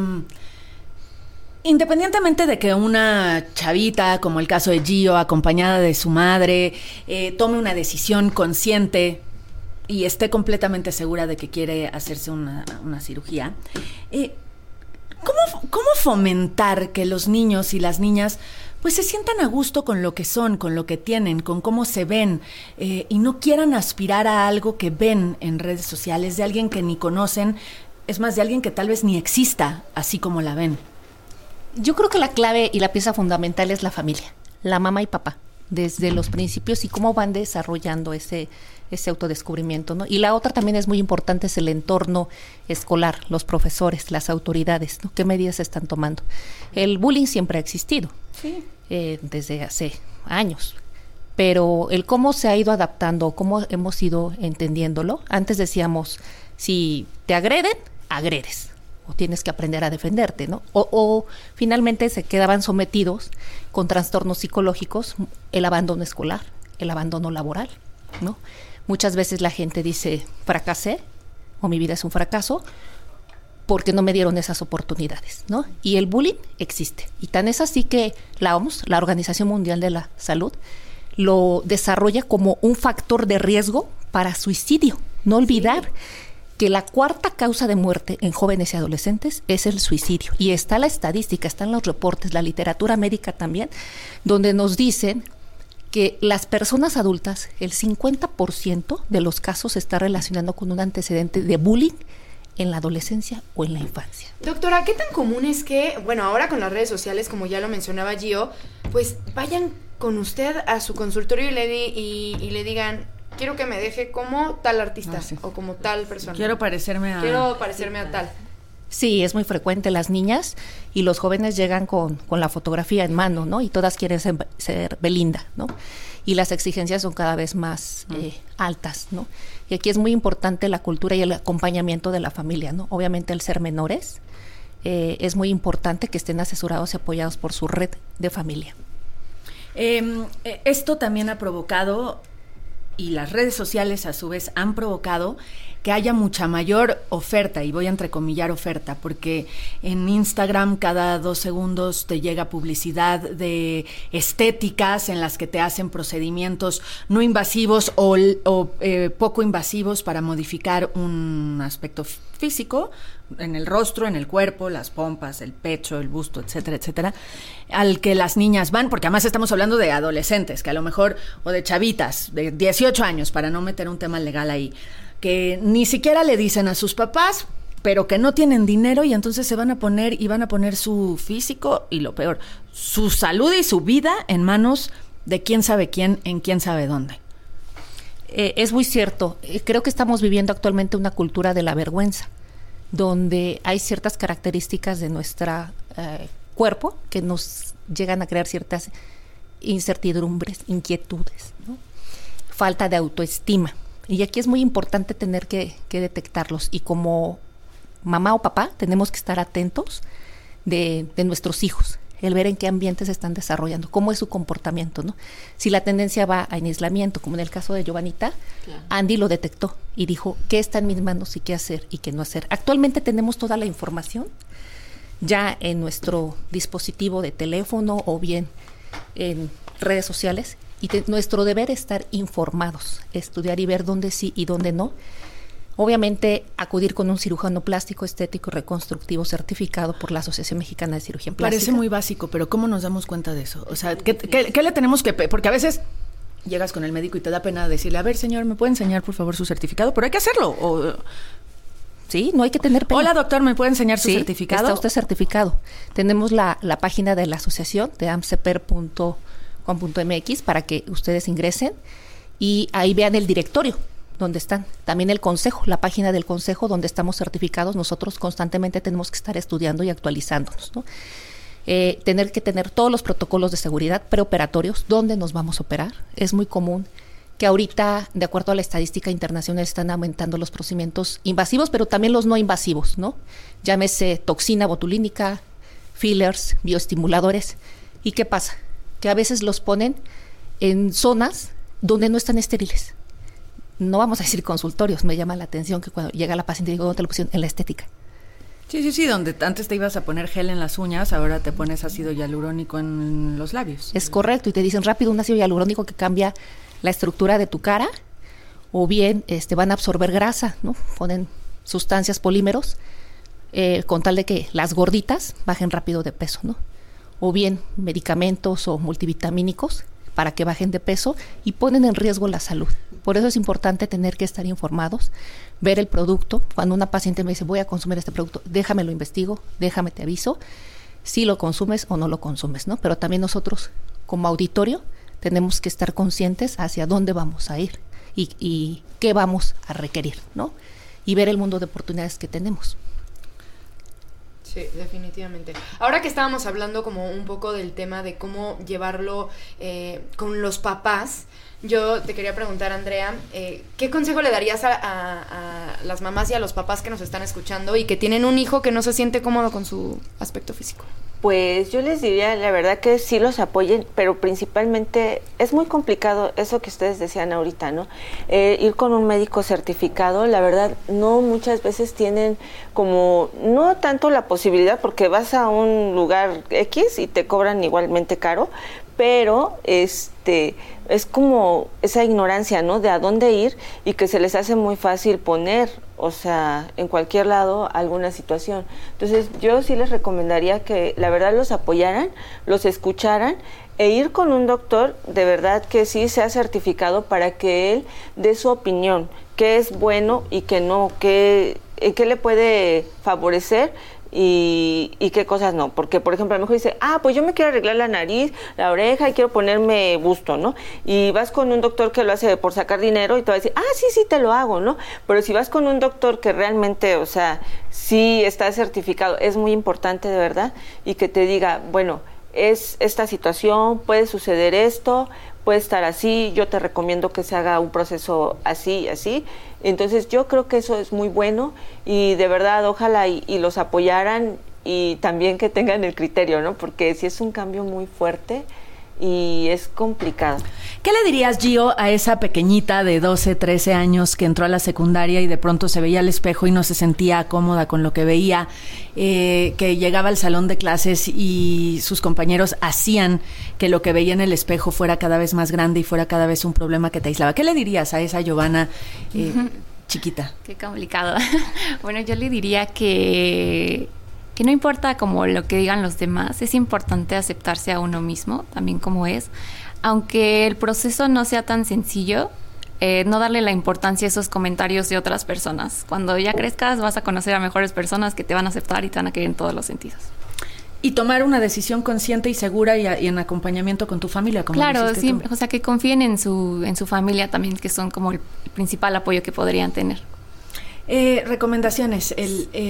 independientemente de que una chavita, como el caso de Gio, acompañada de su madre, tome una decisión consciente y esté completamente segura de que quiere hacerse una cirugía, ¿cómo fomentar que los niños y las niñas pues se sientan a gusto con lo que son, con lo que tienen, con cómo se ven, y no quieran aspirar a algo que ven en redes sociales de alguien que ni conocen, es más, de alguien que tal vez ni exista así como la ven? Yo creo que la clave y la pieza fundamental es la familia, la mamá y papá, desde los principios y cómo van desarrollando ese autodescubrimiento, ¿no? Y la otra también es muy importante, es el entorno escolar, los profesores, las autoridades, ¿no? ¿Qué medidas están tomando? El bullying siempre ha existido, sí, desde hace años, pero el cómo se ha ido adaptando, cómo hemos ido entendiéndolo. Antes decíamos, si te agreden, agredes. o tienes que aprender a defenderte, ¿no? O finalmente se quedaban sometidos con trastornos psicológicos, el abandono escolar, el abandono laboral, ¿no? Muchas veces la gente dice, fracasé, o mi vida es un fracaso, porque no me dieron esas oportunidades, ¿no? Y el bullying existe. Y tan es así que la OMS, la Organización Mundial de la Salud, lo desarrolla como un factor de riesgo para suicidio. No olvidar que la cuarta causa de muerte en jóvenes y adolescentes es el suicidio. Y está la estadística, están los reportes, la literatura médica también, donde nos dicen que las personas adultas, el 50% de los casos se está relacionando con un antecedente de bullying en la adolescencia o en la infancia. Doctora, ¿qué tan común es que, bueno, ahora con las redes sociales, como ya lo mencionaba Gio, pues vayan con usted a su consultorio y le digan, quiero que me deje como tal artista o como tal persona? Quiero parecerme a tal. Sí, es muy frecuente. Las niñas y los jóvenes llegan con la fotografía en mano, ¿no? Y todas quieren ser Belinda, ¿no? Y las exigencias son cada vez más altas, ¿no? Y aquí es muy importante la cultura y el acompañamiento de la familia, ¿no? Obviamente, al ser menores, es muy importante que estén asesorados y apoyados por su red de familia. Esto también ha provocado, y las redes sociales a su vez han provocado, que haya mucha mayor oferta, y voy a entrecomillar oferta, porque en Instagram cada 2 segundos te llega publicidad de estéticas en las que te hacen procedimientos no invasivos o poco invasivos para modificar un aspecto físico, en el rostro, en el cuerpo, las pompas, el pecho, el busto, etcétera, etcétera, al que las niñas van, porque además estamos hablando de adolescentes, que a lo mejor, o de chavitas de 18 años, para no meter un tema legal ahí, que ni siquiera le dicen a sus papás, pero que no tienen dinero, y entonces se van a poner su físico y, lo peor, su salud y su vida en manos de quién sabe quién, en quién sabe dónde. Es muy cierto. Creo que estamos viviendo actualmente una cultura de la vergüenza, donde hay ciertas características de nuestro cuerpo que nos llegan a crear ciertas incertidumbres, inquietudes, ¿no? Falta de autoestima. Y aquí es muy importante tener que detectarlos. Y como mamá o papá tenemos que estar atentos de nuestros hijos, el ver en qué ambientes se están desarrollando, cómo es su comportamiento, ¿no? Si la tendencia va en aislamiento, como en el caso de Giovanita, claro. Andy lo detectó y dijo, ¿qué está en mis manos y qué hacer y qué no hacer? Actualmente tenemos toda la información ya en nuestro dispositivo de teléfono o bien en redes sociales, y nuestro deber es estar informados, estudiar y ver dónde sí y dónde no. Obviamente, acudir con un cirujano plástico, estético, reconstructivo certificado por la Asociación Mexicana de Cirugía Plástica. Parece muy básico, pero ¿cómo nos damos cuenta de eso? O sea, ¿qué le tenemos que...? Porque a veces llegas con el médico y te da pena decirle, a ver, señor, ¿me puede enseñar, por favor, su certificado? Pero hay que hacerlo. Sí, no hay que tener pena. Hola, doctor, ¿me puede enseñar su certificado? Está usted certificado. Tenemos la página de la asociación de amceper.com.mx para que ustedes ingresen y ahí vean el directorio donde están. También el consejo, la página del consejo donde estamos certificados. Nosotros constantemente tenemos que estar estudiando y actualizándonos, ¿no? Tener que tener todos los protocolos de seguridad preoperatorios, dónde nos vamos a operar. Es muy común que ahorita, de acuerdo a la estadística internacional, están aumentando los procedimientos invasivos, pero también los no invasivos, ¿no? Llámese toxina botulínica, fillers, bioestimuladores. ¿Y qué pasa? Que a veces los ponen en zonas donde no están estériles. No vamos a decir consultorios, me llama la atención que cuando llega la paciente digo, ¿dónde te lo pusieron? En la estética. Sí, donde antes te ibas a poner gel en las uñas, ahora te pones ácido hialurónico en los labios. Es correcto, y te dicen rápido un ácido hialurónico que cambia la estructura de tu cara, o bien van a absorber grasa, ¿no? Ponen sustancias, polímeros, con tal de que las gorditas bajen rápido de peso, ¿no? O bien medicamentos o multivitamínicos para que bajen de peso y ponen en riesgo la salud. Por eso es importante tener que estar informados, ver el producto. Cuando una paciente me dice, voy a consumir este producto, déjame lo investigo, déjame te aviso si lo consumes o no lo consumes, ¿no? Pero también nosotros, como auditorio, tenemos que estar conscientes hacia dónde vamos a ir y qué vamos a requerir, ¿no? Y ver el mundo de oportunidades que tenemos. Sí, definitivamente. Ahora que estábamos hablando como un poco del tema de cómo llevarlo con los papás, yo te quería preguntar, Andrea, ¿qué consejo le darías a las mamás y a los papás que nos están escuchando y que tienen un hijo que no se siente cómodo con su aspecto físico? Pues yo les diría, la verdad, que sí los apoyen, pero principalmente es muy complicado eso que ustedes decían ahorita, ¿no? Ir con un médico certificado, la verdad, no muchas veces tienen como, no tanto la posibilidad, porque vas a un lugar X y te cobran igualmente caro, pero es como esa ignorancia, ¿no? De a dónde ir y que se les hace muy fácil poner, o sea, en cualquier lado alguna situación. Entonces, yo sí les recomendaría que la verdad los apoyaran, los escucharan e ir con un doctor de verdad que sí sea certificado para que él dé su opinión, qué es bueno y qué no, qué le puede favorecer y qué cosas no, porque por ejemplo a lo mejor dice, pues yo me quiero arreglar la nariz, la oreja y quiero ponerme busto, ¿no? Y vas con un doctor que lo hace por sacar dinero y te va a decir, sí te lo hago, ¿no? Pero si vas con un doctor que realmente, o sea, sí está certificado, es muy importante de verdad, y que te diga, bueno, es esta situación, puede suceder esto, puede estar así, yo te recomiendo que se haga un proceso así y así. Entonces yo creo que eso es muy bueno y de verdad ojalá y los apoyaran y también que tengan el criterio, ¿no? Porque sí es un cambio muy fuerte y es complicado. ¿Qué le dirías, Gio, a esa pequeñita de 12, 13 años que entró a la secundaria y de pronto se veía al espejo y no se sentía cómoda con lo que veía, que llegaba al salón de clases y sus compañeros hacían que lo que veía en el espejo fuera cada vez más grande y fuera cada vez un problema que te aislaba? ¿Qué le dirías a esa Giovanna chiquita? Qué complicado. Bueno, yo le diría que no importa como lo que digan los demás, es importante aceptarse a uno mismo, también como es. Aunque el proceso no sea tan sencillo, no darle la importancia a esos comentarios de otras personas. Cuando ya crezcas vas a conocer a mejores personas que te van a aceptar y te van a querer en todos los sentidos. Y tomar una decisión consciente y segura y en acompañamiento con tu familia, como claro, sí, tú. O sea, que confíen en su familia también, que son como el principal apoyo que podrían tener. Recomendaciones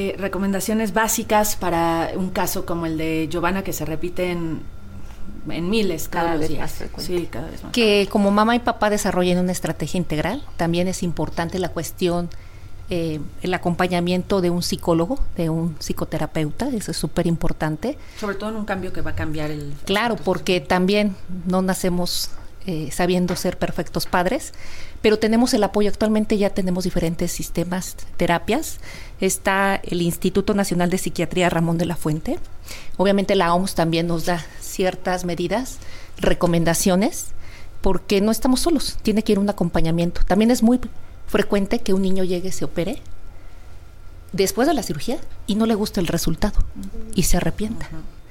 básicas para un caso como el de Giovanna, que se repite en miles cada vez días. Sí, cada vez más. Que como mamá y papá desarrollen una estrategia integral. También es importante la cuestión, el acompañamiento de un psicólogo, de un psicoterapeuta. Eso es súper importante. Sobre todo en un cambio que va a cambiar el... Claro, porque también no nacemos sabiendo ser perfectos padres, pero tenemos el apoyo. Actualmente ya tenemos diferentes sistemas, terapias. Está el Instituto Nacional de Psiquiatría Ramón de la Fuente. Obviamente la OMS también nos da ciertas medidas, recomendaciones, porque no estamos solos, tiene que ir un acompañamiento. También es muy frecuente que un niño llegue, se opere después de la cirugía y no le guste el resultado y se arrepienta.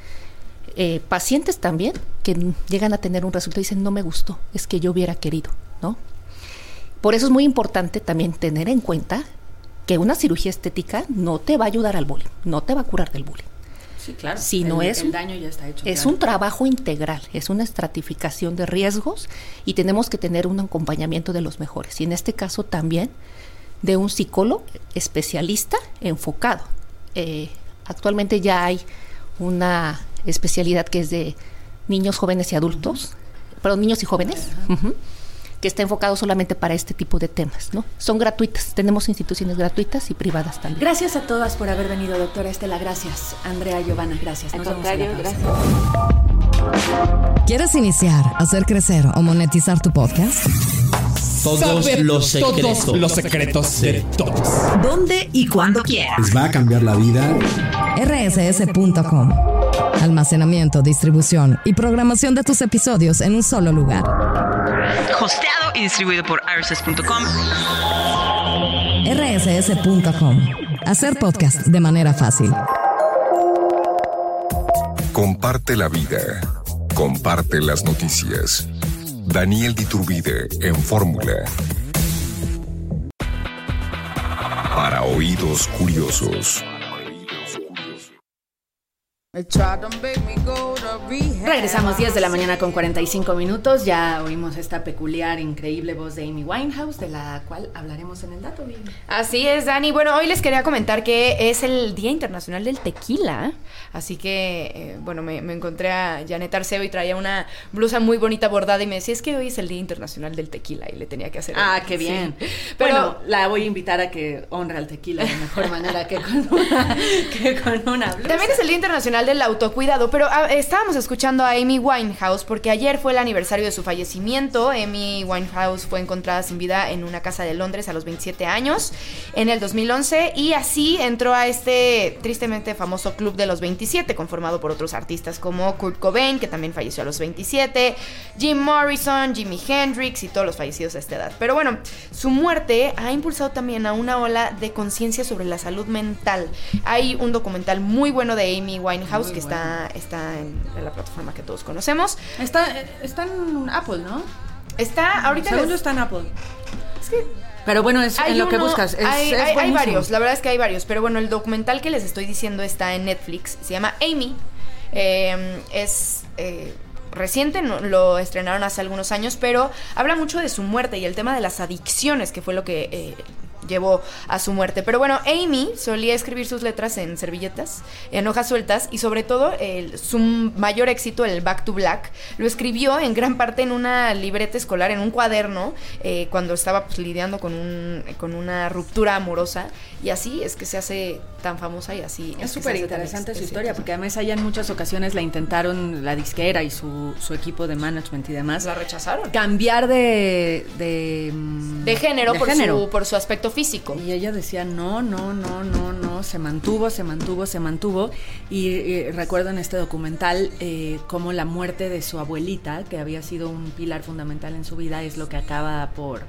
Pacientes también que llegan a tener un resultado y dicen, no me gustó, es que yo hubiera querido, ¿no? Por eso es muy importante también tener en cuenta que una cirugía estética no te va a ayudar al bullying, no te va a curar del bullying. Sí, claro. Sino el daño ya está hecho. Es un trabajo integral, es una estratificación de riesgos y tenemos que tener un acompañamiento de los mejores. Y en este caso también de un psicólogo especialista enfocado. Actualmente ya hay una especialidad que es de niños, jóvenes y adultos, perdón, niños y jóvenes, que está enfocado solamente para este tipo de temas, ¿no? Son gratuitas, tenemos instituciones gratuitas y privadas también. Gracias a todas por haber venido, doctora Estela, gracias. Andrea, Giovanna, gracias. Al contrario, gracias. ¿Quieres iniciar, hacer crecer o monetizar tu podcast? Todos los secretos de todos. ¿Dónde y cuándo quieras? Les va a cambiar la vida. rss.com. Almacenamiento, distribución y programación de tus episodios en un solo lugar. Hosteado y distribuido por rss.com. rss.com. Hacer podcast de manera fácil. Comparte la vida. Comparte las noticias. Daniel Diturbide en Fórmula. Para oídos curiosos. Regresamos 10 de la mañana con 45 minutos. Ya oímos esta peculiar, increíble voz de Amy Winehouse, de la cual hablaremos en el dato, Vivi. Así es, Dani. Bueno, hoy les quería comentar que es el Día Internacional del Tequila. Así que, bueno, me encontré a Janet Arceo y traía una blusa muy bonita bordada y me decía, es que hoy es el Día Internacional del Tequila y le tenía que hacer. Ah, qué bien. Sí. Pero bueno, la voy a invitar a que honre al tequila de mejor manera que con una blusa. También es el Día Internacional del Autocuidado, pero estábamos escuchando a Amy Winehouse porque ayer fue el aniversario de su fallecimiento. Amy Winehouse fue encontrada sin vida en una casa de Londres a los 27 años en el 2011 y así entró a este tristemente famoso club de los 27, conformado por otros artistas como Kurt Cobain, que también falleció a los 27, Jim Morrison, Jimi Hendrix y todos los fallecidos a esta edad. Pero bueno, su muerte ha impulsado también a una ola de conciencia sobre la salud mental. Hay un documental muy bueno de Amy Winehouse que está en la plataforma que todos conocemos. Está en Apple, ¿no? Está ahorita. Segundo está en Apple. Es que... Pero bueno, es en lo que buscas. Hay varios, la verdad es que hay varios. Pero bueno, el documental que les estoy diciendo está en Netflix. Se llama Amy. Es reciente, lo estrenaron hace algunos años, pero habla mucho de su muerte y el tema de las adicciones, que fue lo que llevó a su muerte. Pero bueno, Amy solía escribir sus letras en servilletas, en hojas sueltas, y sobre todo su mayor éxito, el Back to Black, lo escribió en gran parte en una libreta escolar, en un cuaderno, cuando estaba pues lidiando con una ruptura amorosa, y así es que se hace tan famosa y así es súper interesante su historia, porque además allá en muchas ocasiones la intentaron, la disquera y su equipo de management y demás, la rechazaron, cambiar de género, por su aspecto físico. Y ella decía no, se mantuvo. Y recuerdo en este documental cómo la muerte de su abuelita, que había sido un pilar fundamental en su vida, es lo que acaba por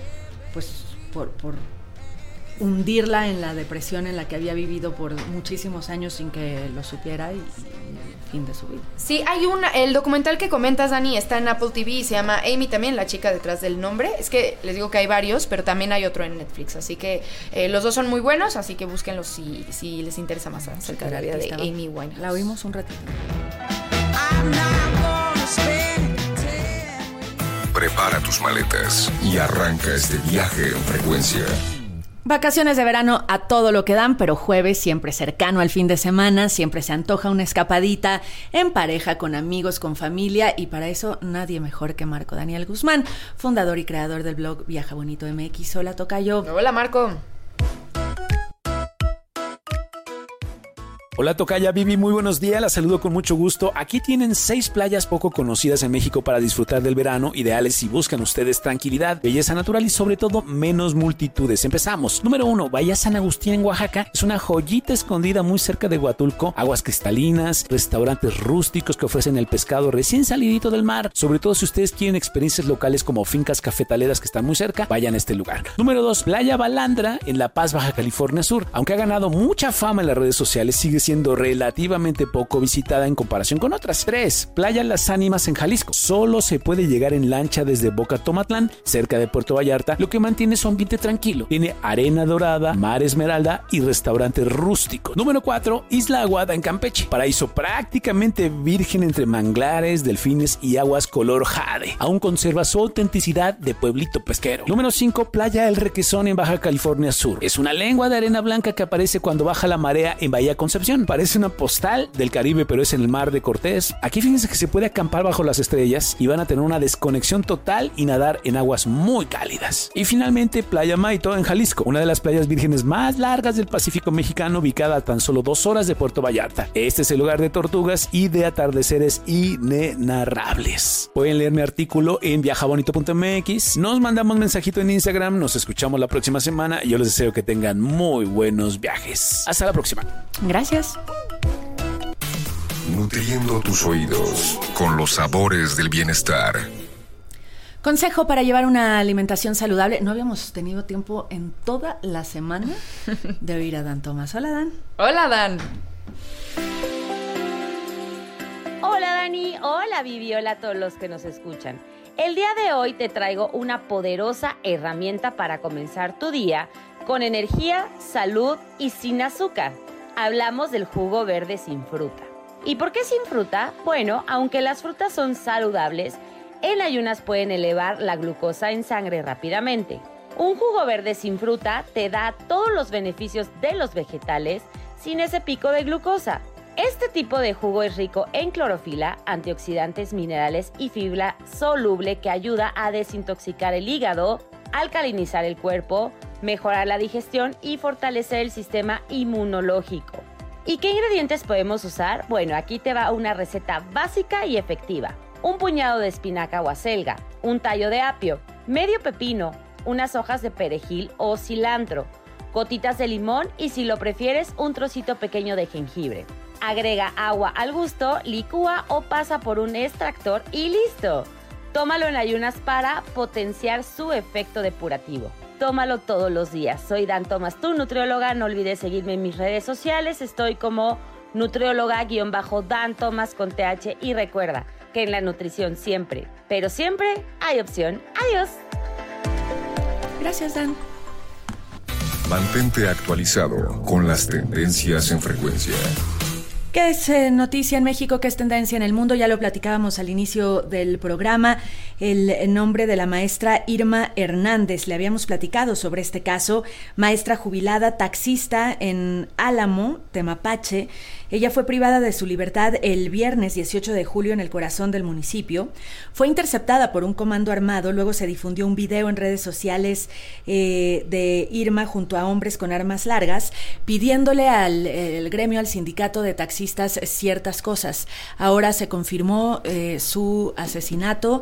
hundirla en la depresión en la que había vivido por muchísimos años sin que lo supiera y fin de su vida. Sí, el documental que comentas, Dani, está en Apple TV y se llama Amy también, la chica detrás del nombre. Es que les digo que hay varios, pero también hay otro en Netflix, así que los dos son muy buenos, así que búsquenlos si les interesa más acerca de la vida de Amy Winehouse. La oímos un ratito. Prepara tus maletas y arranca este viaje en frecuencia. Vacaciones de verano a todo lo que dan, pero jueves siempre cercano al fin de semana, siempre se antoja una escapadita en pareja, con amigos, con familia, y para eso nadie mejor que Marco Daniel Guzmán, fundador y creador del blog Viaja Bonito MX. Hola, tocayo. Hola, Marco. Hola tocaya Vivi, muy buenos días, la saludo con mucho gusto. Aquí tienen 6 playas poco conocidas en México para disfrutar del verano, ideales si buscan ustedes tranquilidad, belleza natural y sobre todo menos multitudes. Empezamos. Número 1, Bahía San Agustín en Oaxaca. Es una joyita escondida muy cerca de Huatulco. Aguas cristalinas, restaurantes rústicos que ofrecen el pescado recién salidito del mar. Sobre todo si ustedes quieren experiencias locales como fincas cafetaleras que están muy cerca, vayan a este lugar. Número 2, Playa Balandra en La Paz, Baja California Sur. Aunque ha ganado mucha fama en las redes sociales, sigue siendo relativamente poco visitada en comparación con otras. 3. Playa Las Ánimas en Jalisco. Solo se puede llegar en lancha desde Boca Tomatlán, cerca de Puerto Vallarta, lo que mantiene su ambiente tranquilo. Tiene arena dorada, mar esmeralda y restaurantes rústicos. Número 4. Isla Aguada en Campeche. Paraíso prácticamente virgen entre manglares, delfines y aguas color jade. Aún conserva su autenticidad de pueblito pesquero. Número 5. Playa El Requesón en Baja California Sur. Es una lengua de arena blanca que aparece cuando baja la marea en Bahía Concepción. Parece una postal del Caribe, pero es en el mar de Cortés. Aquí fíjense que se puede acampar bajo las estrellas y van a tener una desconexión total y nadar en aguas muy cálidas. Y finalmente, Playa Maito en Jalisco, una de las playas vírgenes más largas del Pacífico mexicano, ubicada a tan solo 2 horas de Puerto Vallarta. Este es el lugar de tortugas y de atardeceres inenarrables. Pueden leer mi artículo en viajabonito.mx. Nos mandamos mensajito en Instagram. Nos escuchamos la próxima semana y yo les deseo que tengan muy buenos viajes. Hasta la próxima. Gracias. Nutriendo tus oídos con los sabores del bienestar. Consejo para llevar una alimentación saludable. No habíamos tenido tiempo en toda la semana de oír a Dan Tomás. Hola, Dan. Hola, Dan. Hola, Dani. Hola, Vivi. Hola a todos los que nos escuchan. El día de hoy te traigo una poderosa herramienta para comenzar tu día con energía, salud y sin azúcar. Hablamos del jugo verde sin fruta. ¿Y por qué sin fruta? Bueno, aunque las frutas son saludables, en ayunas pueden elevar la glucosa en sangre rápidamente. Un jugo verde sin fruta te da todos los beneficios de los vegetales sin ese pico de glucosa. Este tipo de jugo es rico en clorofila, antioxidantes, minerales y fibra soluble que ayuda a desintoxicar el hígado, alcalinizar el cuerpo, mejorar la digestión y fortalecer el sistema inmunológico. ¿Y qué ingredientes podemos usar? Bueno, aquí te va una receta básica y efectiva. Un puñado de espinaca o acelga, un tallo de apio, medio pepino, unas hojas de perejil o cilantro, gotitas de limón y, si lo prefieres, un trocito pequeño de jengibre. Agrega agua al gusto, licúa o pasa por un extractor y listo. Tómalo en ayunas para potenciar su efecto depurativo. Tómalo todos los días. Soy Dan Tomás, tu nutrióloga. No olvides seguirme en mis redes sociales. Estoy como nutrióloga-Dan Tomás con TH. Y recuerda que en la nutrición siempre, pero siempre hay opción. Adiós. Gracias, Dan. Mantente actualizado con las tendencias en frecuencia. ¿Qué es noticia en México? ¿Qué es tendencia en el mundo? Ya lo platicábamos al inicio del programa. El nombre de la maestra Irma Hernández. Le habíamos platicado sobre este caso. Maestra jubilada, taxista en Álamo, Temapache. Ella fue privada de su libertad el viernes 18 de julio en el corazón del municipio. Fue interceptada por un comando armado. Luego se difundió un video en redes sociales de Irma junto a hombres con armas largas, pidiéndole al gremio, al sindicato de taxistas, ciertas cosas. Ahora se confirmó su asesinato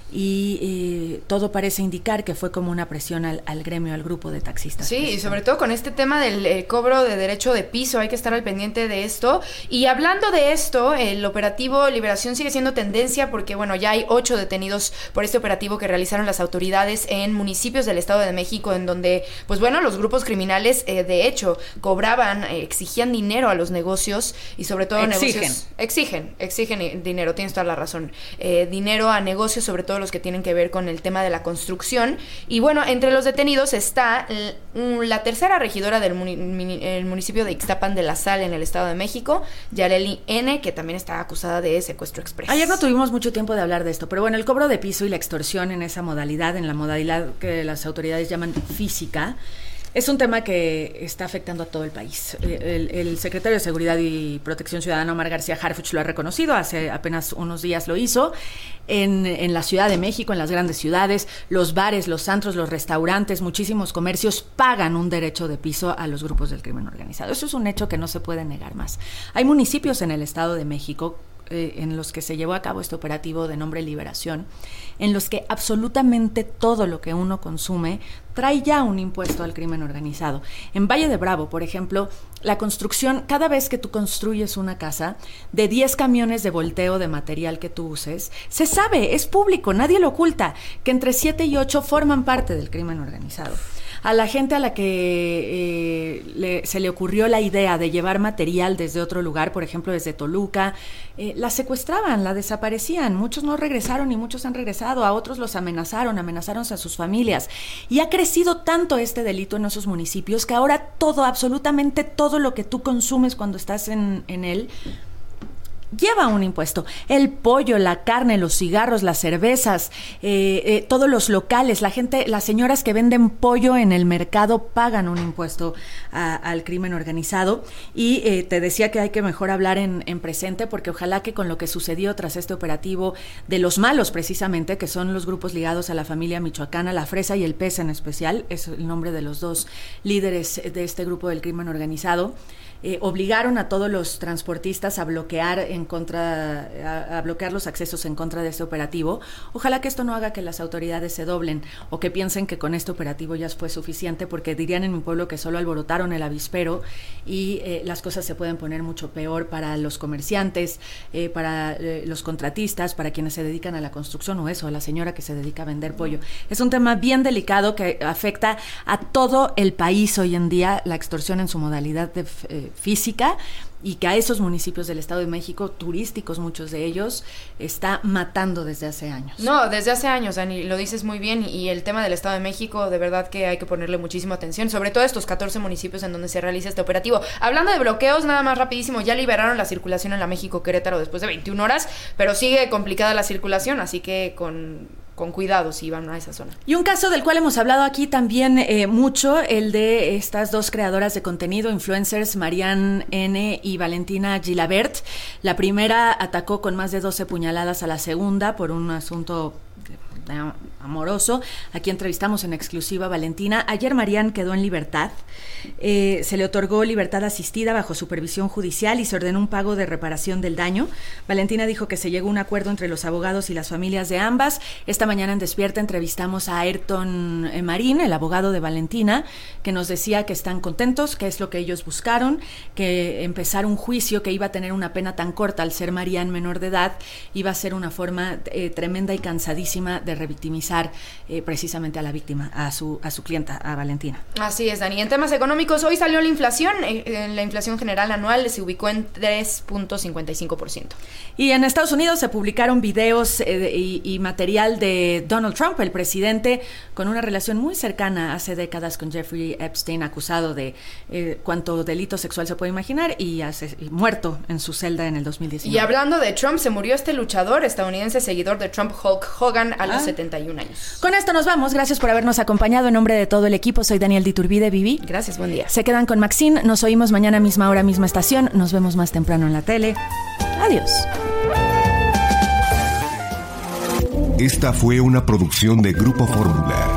y todo parece indicar que fue como una presión al gremio, al grupo de taxistas. Sí, y sobre todo con este tema del cobro de derecho de piso, hay que estar al pendiente de esto. Y hablando de esto, el operativo Liberación sigue siendo tendencia porque, bueno, ya hay 8 detenidos por este operativo que realizaron las autoridades en municipios del Estado de México, en donde, pues bueno, los grupos criminales, de hecho, cobraban, exigían dinero a los negocios y sobre todo negocios... Exigen dinero, tienes toda la razón. Dinero a negocios, sobre todo los que tienen que ver con el tema de la construcción. Y bueno, entre los detenidos está la tercera regidora del municipio de Ixtapan de la Sal en el Estado de México, Yareli N., que también está acusada de secuestro express. Ayer no tuvimos mucho tiempo de hablar de esto, pero bueno, el cobro de piso y la extorsión en esa modalidad, en la modalidad que las autoridades llaman física, es un tema que está afectando a todo el país. El secretario de Seguridad y Protección Ciudadana, Omar García Harfuch, lo ha reconocido, hace apenas unos días lo hizo. En la Ciudad de México, en las grandes ciudades, los bares, los antros, los restaurantes, muchísimos comercios pagan un derecho de piso a los grupos del crimen organizado. Eso es un hecho que no se puede negar más. Hay municipios en el Estado de México en los que se llevó a cabo este operativo de nombre Liberación, en los que absolutamente todo lo que uno consume trae ya un impuesto al crimen organizado. En Valle de Bravo, por ejemplo, la construcción, cada vez que tú construyes una casa, de 10 camiones de volteo de material que tú uses, se sabe, es público, nadie lo oculta, que entre 7 y 8 forman parte del crimen organizado. A la gente a la que se le ocurrió la idea de llevar material desde otro lugar, por ejemplo desde Toluca, la secuestraban, la desaparecían. Muchos no regresaron y muchos han regresado. A otros los amenazaron a sus familias. Y ha crecido tanto este delito en esos municipios que ahora todo, absolutamente todo lo que tú consumes cuando estás en él, lleva un impuesto. El pollo, la carne, los cigarros, las cervezas, todos los locales, la gente, las señoras que venden pollo en el mercado pagan un impuesto al crimen organizado. Y te decía que hay que mejor hablar en presente, porque ojalá que con lo que sucedió tras este operativo de los malos, precisamente, que son los grupos ligados a la familia michoacana, la Fresa y el Pez en especial, es el nombre de los dos líderes de este grupo del crimen organizado, obligaron a todos los transportistas a bloquear los accesos en contra de este operativo. Ojalá que esto no haga que las autoridades se doblen o que piensen que con este operativo ya fue suficiente, porque dirían en mi pueblo que solo alborotaron el avispero y las cosas se pueden poner mucho peor para los comerciantes, para los contratistas, para quienes se dedican a la construcción o eso, a la señora que se dedica a vender pollo. Es un tema bien delicado que afecta a todo el país hoy en día, la extorsión en su modalidad física, y que a esos municipios del Estado de México, turísticos muchos de ellos, está matando desde hace años. No, desde hace años, Dani, lo dices muy bien, y el tema del Estado de México, de verdad que hay que ponerle muchísima atención, sobre todo estos 14 municipios en donde se realiza este operativo. Hablando de bloqueos, nada más rapidísimo, ya liberaron la circulación en la México-Querétaro después de 21 horas, pero sigue complicada la circulación, así que con cuidado si van a esa zona. Y un caso del cual hemos hablado aquí también mucho, el de estas dos creadoras de contenido, influencers, Marianne N. y Valentina Gilabert. La primera atacó con más de 12 puñaladas a la segunda por un asunto amoroso. Aquí entrevistamos en exclusiva a Valentina. Ayer Marianne quedó en libertad. Se le otorgó libertad asistida bajo supervisión judicial y se ordenó un pago de reparación del daño. Valentina dijo que se llegó a un acuerdo entre los abogados y las familias de ambas. Esta mañana en Despierta entrevistamos a Ayrton Marín, el abogado de Valentina, que nos decía que están contentos, que es lo que ellos buscaron, que empezar un juicio que iba a tener una pena tan corta al ser Marianne menor de edad iba a ser una forma tremenda y cansadísima de revictimizar precisamente a la víctima, a su clienta, a Valentina. Así es, Dani. En temas económicos, hoy salió la inflación. La inflación general anual se ubicó en 3.55%. Y en Estados Unidos se publicaron videos y material de Donald Trump, el presidente, con una relación muy cercana hace décadas con Jeffrey Epstein, acusado de cuánto delito sexual se puede imaginar y muerto en su celda en el 2019. Y hablando de Trump, se murió este luchador estadounidense seguidor de Trump, Hulk Hogan, a los 71 años. Con esto nos vamos. Gracias por habernos acompañado. En nombre de todo el equipo, soy Daniel Diturbide. Vivi. Gracias, buen día. Se quedan con Maxine. Nos oímos mañana misma hora, misma estación. Nos vemos más temprano en la tele. Adiós. Esta fue una producción de Grupo Fórmula.